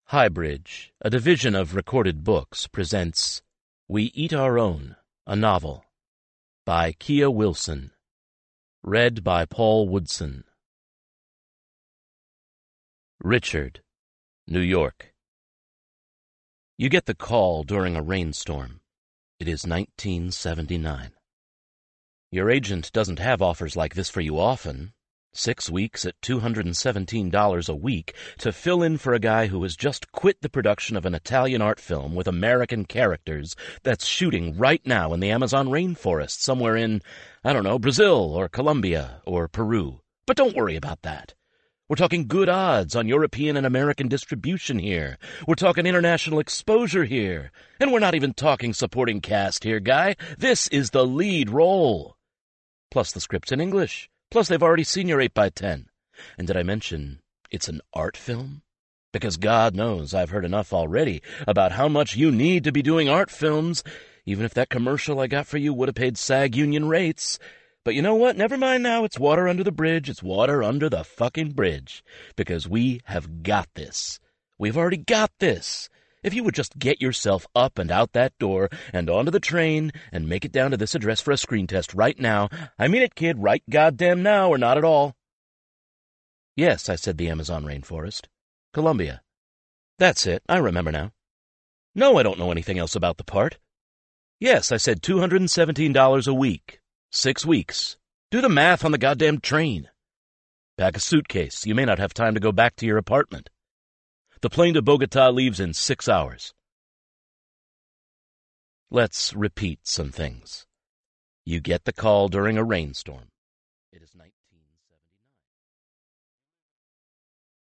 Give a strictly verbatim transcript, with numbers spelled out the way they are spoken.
Highbridge, a division of Recorded Books, presents We Eat Our Own, a novel, by Kia Wilson, read by Paul Woodson. Richard, New York. You get the call during a rainstorm. It is nineteen seventy-nine. Your agent doesn't have offers like this for you often. Six weeks at two hundred seventeen dollars a week to fill in for a guy who has just quit the production of an Italian art film with American characters that's shooting right now in the Amazon rainforest somewhere in, I don't know, Brazil or Colombia or Peru. But don't worry about that. We're talking good odds on European and American distribution here. We're talking international exposure here. And we're not even talking supporting cast here, guy. This is the lead role. Plus the script's in English. Plus, they've already seen your eight by ten. And did I mention it's an art film? Because God knows I've heard enough already about how much you need to be doing art films, even if that commercial I got for you would have paid SAG union rates. But you know what? Never mind now. It's water under the bridge. It's water under the fucking bridge. Because we have got this. We've already got this. If you would just get yourself up and out that door and onto the train and make it down to this address for a screen test right now. I mean it, kid, right goddamn now or not at all. Yes, I said the Amazon rainforest. Colombia. That's it. I remember now. No, I don't know anything else about the part. Yes, I said two hundred seventeen dollars a week. Six weeks. Do the math on the goddamn train. Pack a suitcase. You may not have time to go back to your apartment. The plane to Bogota leaves in six hours. Let's repeat some things. You get the call during a rainstorm. It is night.